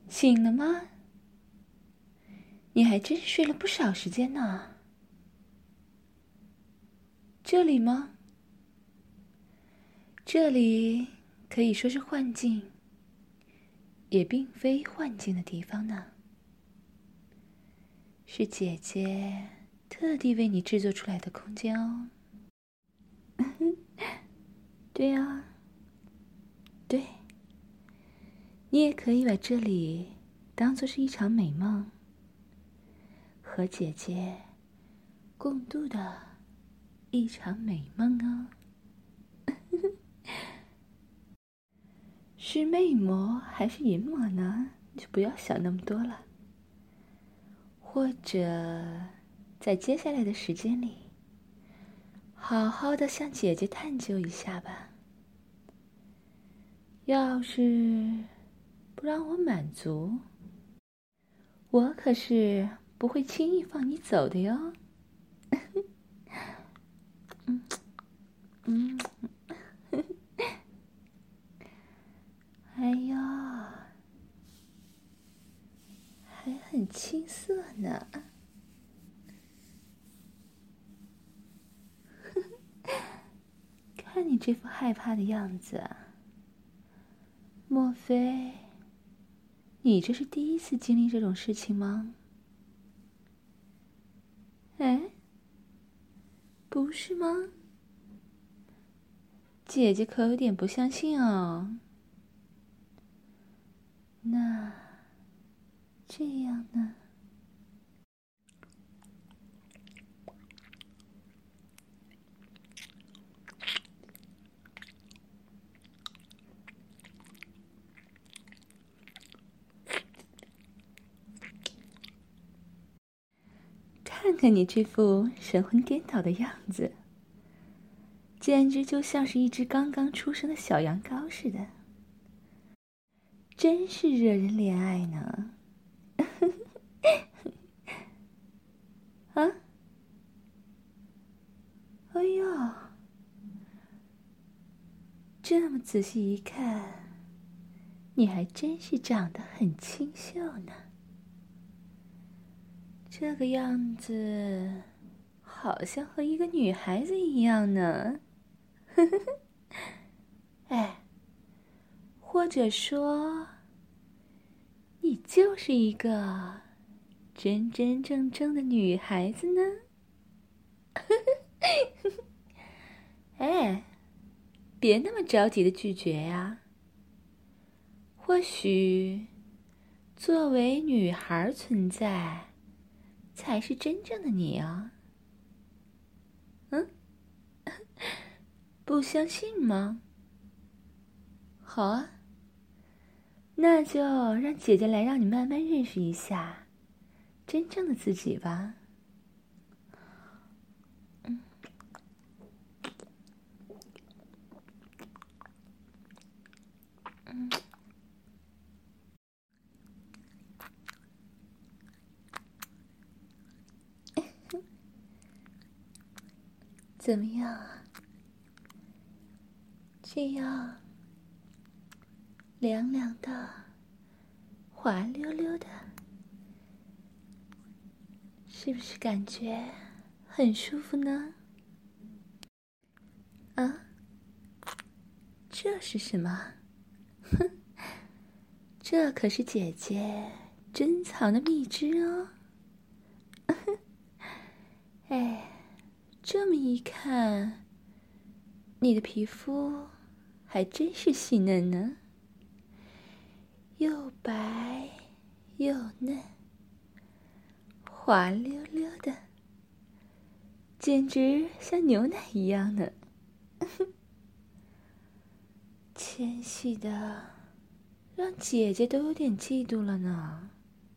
醒了吗？你还真睡了不少时间呢。这里吗？这里可以说是幻境，也并非幻境的地方呢。是姐姐特地为你制作出来的空间哦。对啊，对，你也可以把这里当作是一场美梦，和姐姐共度的一场美梦哦。是魅魔还是淫魔呢？就不要想那么多了。或者在接下来的时间里，好好的向姐姐探究一下吧。要是不让我满足，我可是不会轻易放你走的哟。哎呦，还很青涩呢。看你这副害怕的样子，莫非你这是第一次经历这种事情吗？哎，不是吗？姐姐可有点不相信哦。那这样呢？看看你这副神魂颠倒的样子，简直就像是一只刚刚出生的小羊羔似的，真是惹人怜爱呢。啊？哎呦，这么仔细一看，你还真是长得很清秀呢。这个样子，好像和一个女孩子一样呢。哎，或者说，你就是一个真真正正的女孩子呢？哎，别那么着急的拒绝呀。或许，作为女孩存在，才是真正的你啊。嗯，不相信吗？好啊，那就让姐姐来让你慢慢认识一下真正的自己吧。怎么样啊？这样凉凉的，滑溜溜的，是不是感觉很舒服呢？啊，这是什么？哼，这可是姐姐珍藏的蜜汁哦。哎，这么一看，你的皮肤还真是细嫩呢，又白又嫩，滑溜溜的，简直像牛奶一样呢。纤细的，让姐姐都有点嫉妒了呢。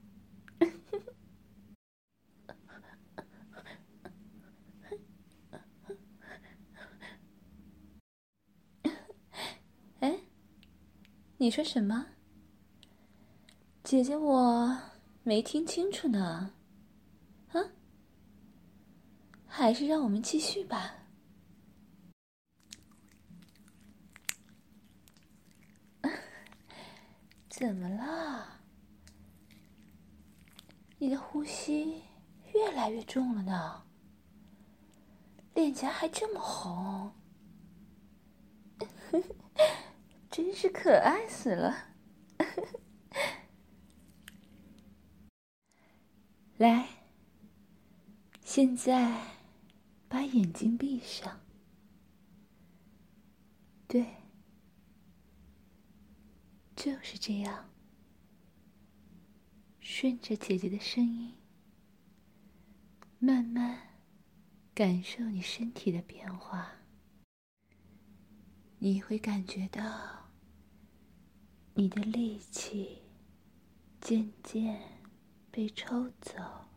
哎，你说什么？姐姐我没听清楚呢。啊？还是让我们继续吧。怎么了？ 你的呼吸越来越重了呢，脸颊还这么红，真是可爱死了。来，现在把眼睛闭上。对，就是这样，顺着姐姐的声音，慢慢感受你身体的变化。你会感觉到你的力气渐渐被抽走，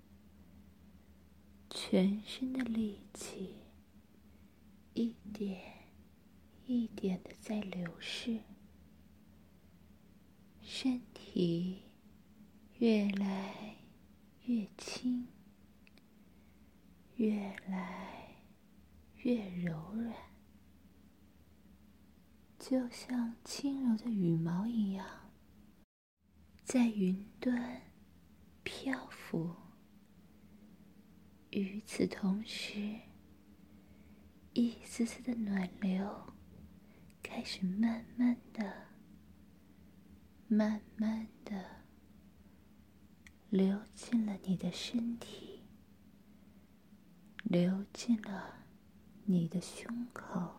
全身的力气一点一点的在流逝，身体越来越轻，越来越柔软，就像轻柔的羽毛一样，在云端漂浮。与此同时，一丝丝的暖流开始慢慢的流进了你的身体，流进了你的胸口。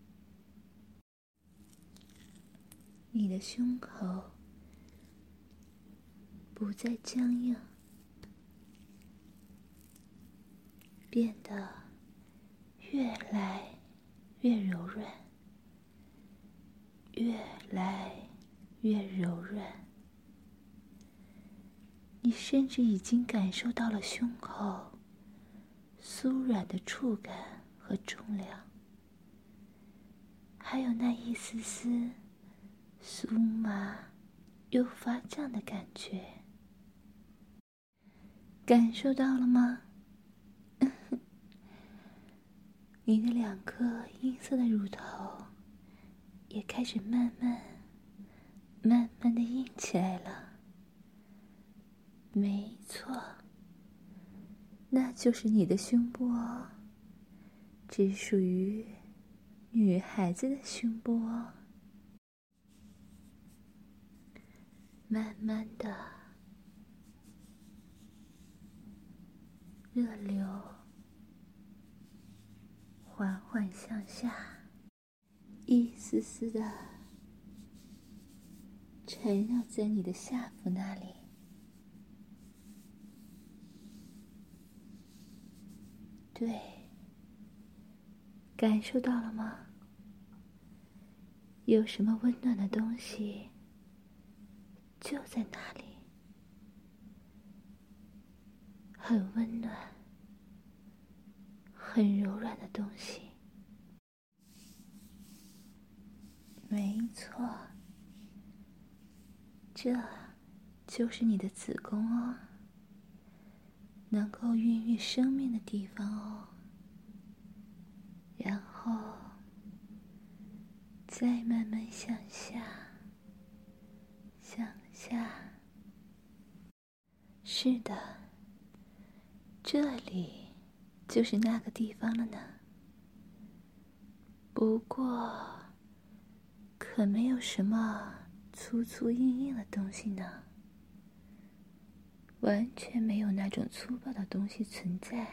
你的胸口不再僵硬，变得越来越柔软，越来越柔软。你甚至已经感受到了胸口酥软的触感和重量，还有那一丝丝酥麻又发胀的感觉。感受到了吗？你的2颗银色的乳头也开始慢慢的硬起来了。没错，那就是你的胸部哦，只属于女孩子的胸部哦。慢慢的，热流缓缓向下，一丝丝的缠绕在你的下腹那里。对，感受到了吗？有什么温暖的东西就在那里，很温暖很柔软的东西。没错，这就是你的子宫哦，能够孕育生命的地方哦。然后再慢慢向下，向下。是的，这里就是那个地方了呢。不过可没有什么粗粗硬硬的东西呢，完全没有那种粗暴的东西存在。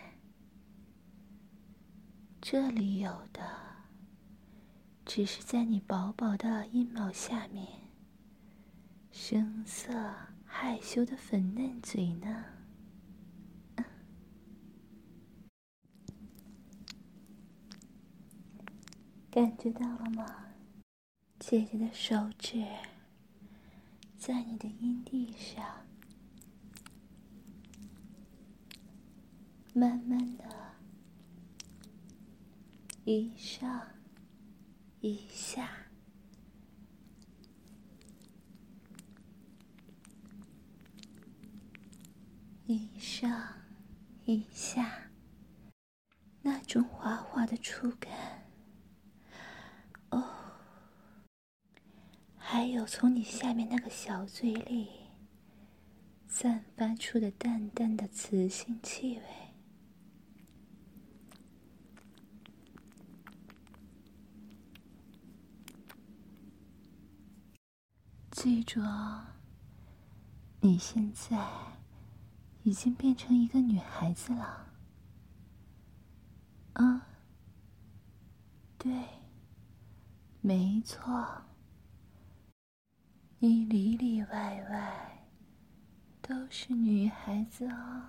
这里有的只是在你薄薄的阴毛下面生涩害羞的粉嫩嘴呢。感觉到了吗？姐姐的手指在你的阴蒂上慢慢的一上一下，一上一下，那种滑滑的触感哦。还有从你下面那个小嘴里散发出的淡淡的雌性气味。记住哦，你现在已经变成一个女孩子了。对，没错，你里里外外都是女孩子哦。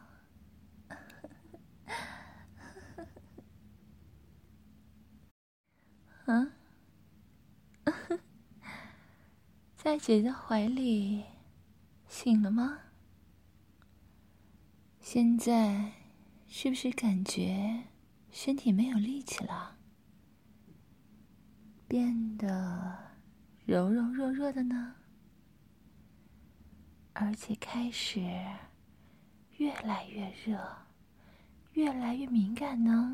在姐的怀里醒了吗？现在是不是感觉身体没有力气了，变得柔柔弱弱的呢？而且开始越来越热，越来越敏感呢？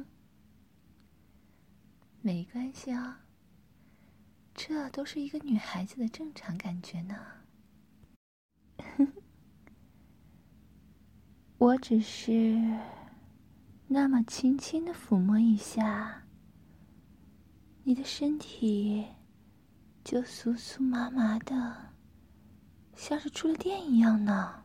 没关系啊，这都是一个女孩子的正常感觉呢。我只是那么轻轻的抚摸一下，你的身体就酥酥麻麻的，像是触了电一样呢。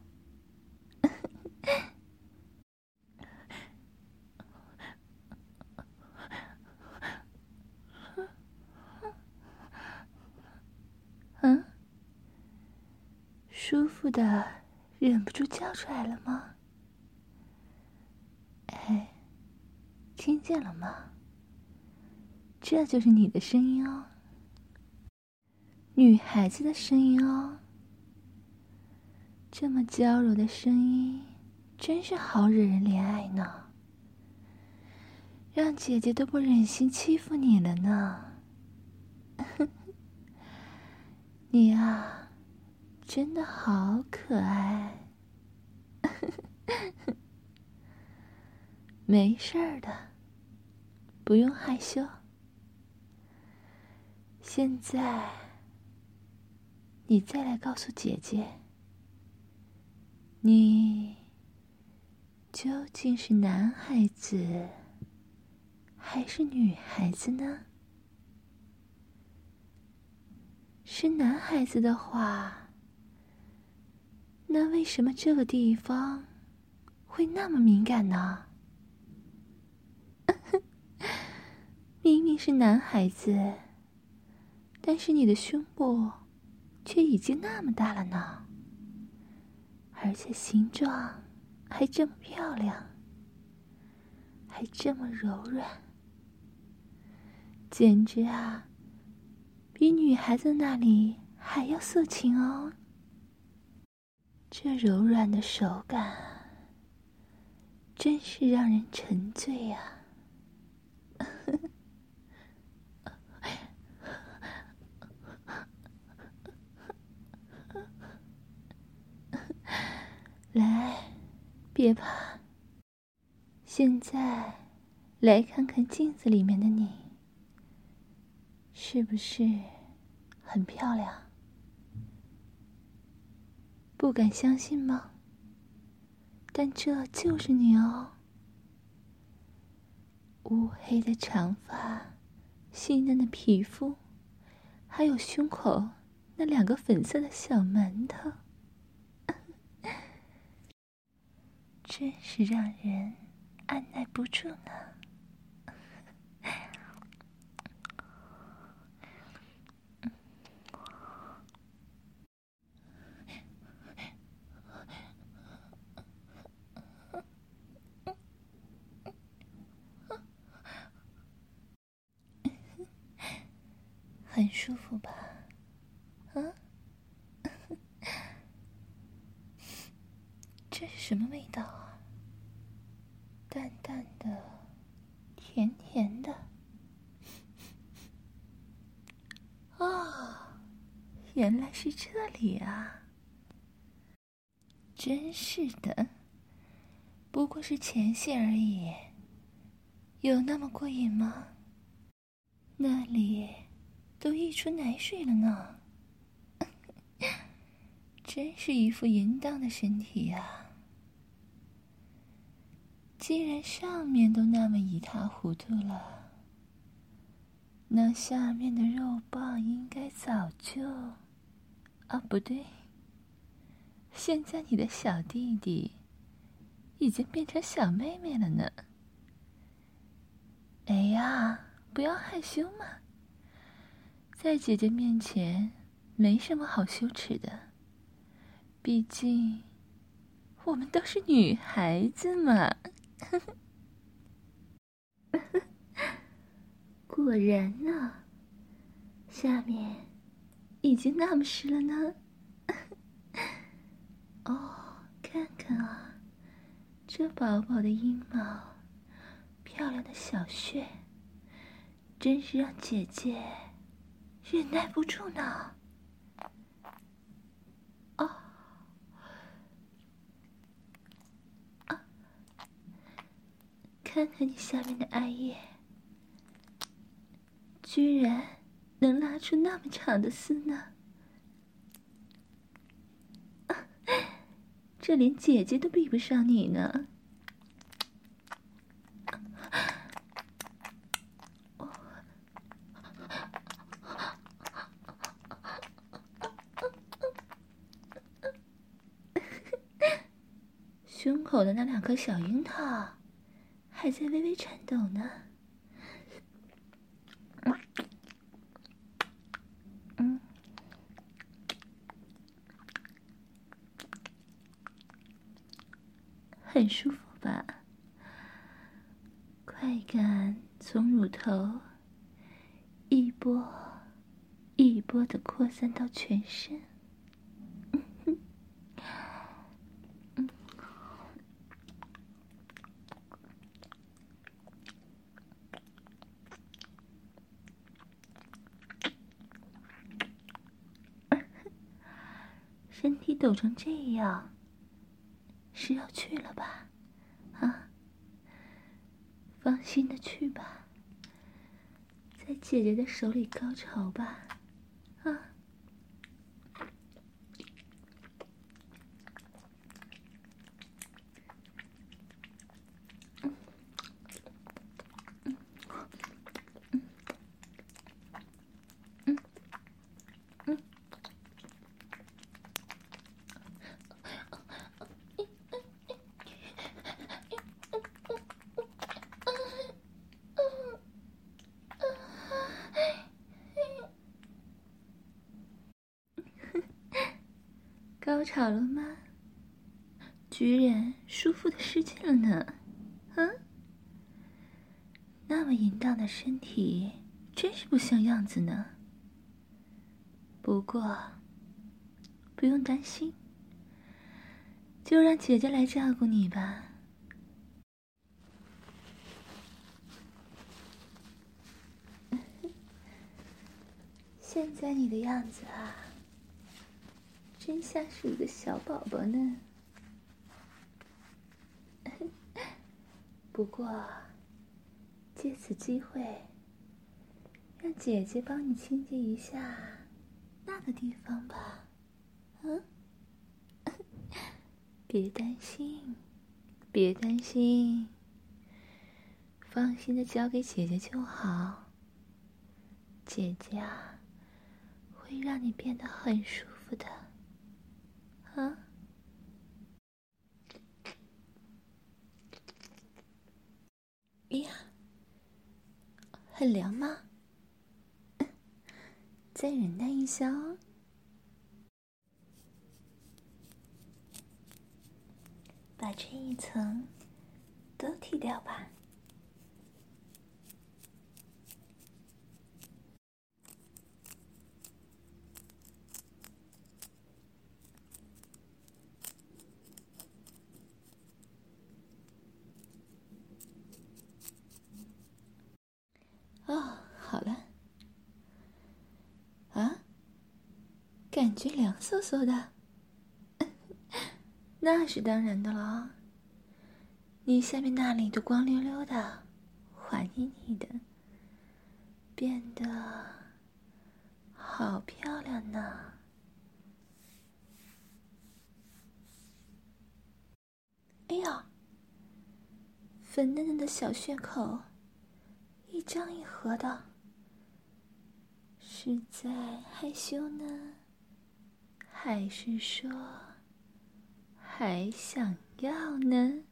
舒服的忍不住叫出来了吗？哎，听见了吗？这就是你的声音哦，女孩子的声音哦。这么娇柔的声音，真是好惹人怜爱呢，让姐姐都不忍心欺负你了呢。你啊，真的好可爱。没事儿的，不用害羞。现在，你再来告诉姐姐，你究竟是男孩子还是女孩子呢？是男孩子的话，那为什么这个地方会那么敏感呢？明明是男孩子，但是你的胸部却已经那么大了呢，而且形状还这么漂亮，还这么柔软，简直啊，比女孩子那里还要色情哦。这柔软的手感真是让人沉醉呀。来，别怕，现在来看看镜子里面的你，是不是很漂亮？不敢相信吗？但这就是你哦。乌黑的长发，细嫩的皮肤，还有胸口那2个粉色的小馒头，真是让人按耐不住呢。很舒服吧？这是什么味道啊？淡淡的，甜甜的。哦，原来是这里啊！真是的，不过是前戏而已，有那么过瘾吗？那里都溢出奶水了呢。真真是一副淫荡的身体呀！既然上面都那么一塌糊涂了，那下面的肉棒应该早就……啊，不对，现在你的小弟弟已经变成小妹妹了呢。哎呀，不要害羞嘛，在姐姐面前没什么好羞耻的，毕竟我们都是女孩子嘛。果然呢，下面已经那么湿了呢。哦，看看啊，这薄薄的阴毛，漂亮的小穴，真是让姐姐忍耐不住呢。哦，啊，看看你下面的艾叶，居然能拉出那么长的丝呢。这连姐姐都比不上你呢。胸口的那2颗小樱桃还在微微颤抖呢。很舒服吧？快感从乳头一波一波的扩散到全身。身体抖成这样，是要去了吧？啊，放心的去吧，在姐姐的手里高潮吧，啊！高潮了吗？居然舒服的失禁了呢！啊，那么淫荡的身体，真是不像样子呢。不过，不用担心，就让姐姐来照顾你吧。现在你的样子啊，真像是一个小宝宝呢。不过，借此机会，让姐姐帮你清洁一下那个地方吧。嗯，别担心，别担心，放心的交给姐姐就好。姐姐啊，会让你变得很舒服的。啊？呀，很凉吗？再忍耐一下哦。把这一层都剃掉吧。哦，好了。啊？感觉凉飕飕的。那是当然的了。你下面那里都光溜溜的，滑腻腻的，变得好漂亮呢。 哎呀，粉嫩嫩的小穴口，一张一合的，是在害羞呢，还是说还想要呢？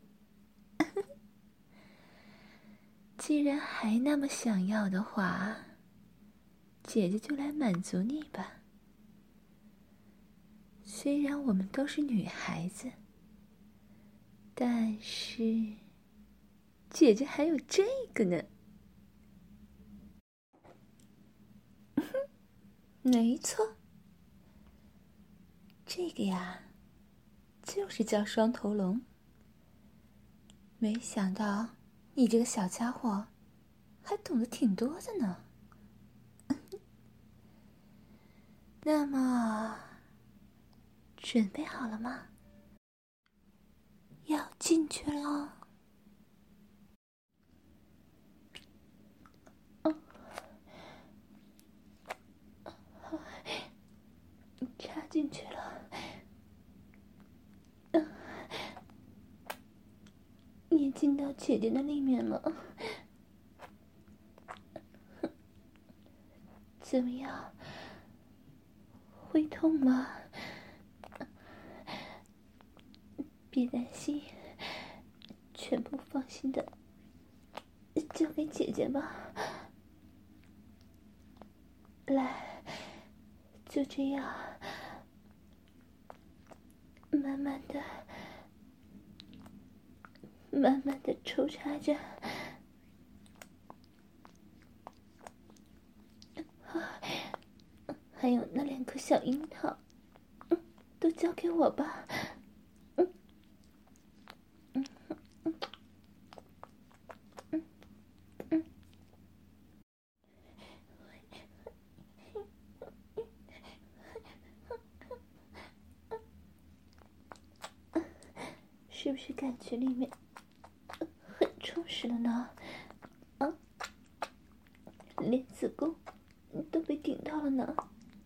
既然还那么想要的话，姐姐就来满足你吧。虽然我们都是女孩子，但是姐姐还有这个呢。没错，这个呀，就是叫双头龙。没想到你这个小家伙还懂得挺多的呢。那么，准备好了吗？要进去了。插进去了。你进到姐姐的里面了。怎么样？会痛吗？别担心，全部放心的交给姐姐吧。来，就这样，慢慢的、慢慢的抽插着。还有那2颗小樱桃，都交给我吧。是不是感觉里面很充实了呢？啊，连子宫都被顶到了呢。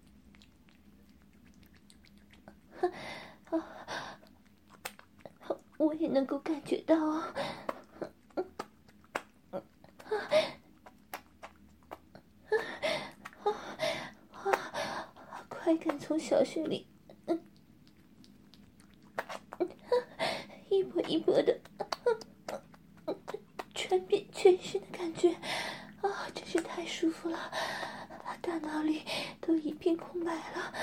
我也能够感觉到啊。快感从小穴里一波一波的传遍全身的感觉啊，真是太舒服了，大脑里都一片空白了。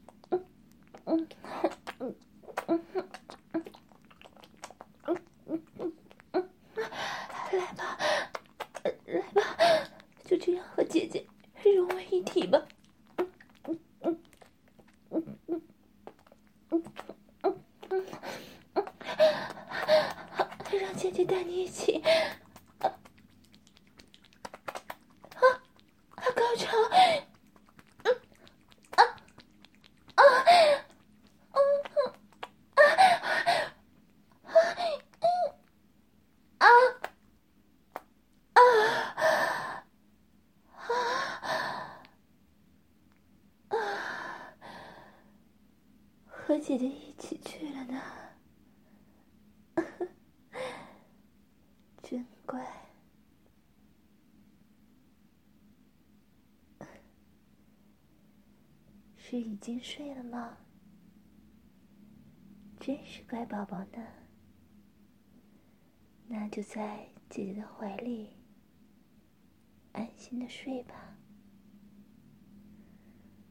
来吧，来吧，就这样和姐姐融为一体吧。让姐姐带你一起。高潮。和姐姐一起去了呢。真乖。是已经睡了吗？真是乖宝宝呢。那就在姐姐的怀里安心的睡吧。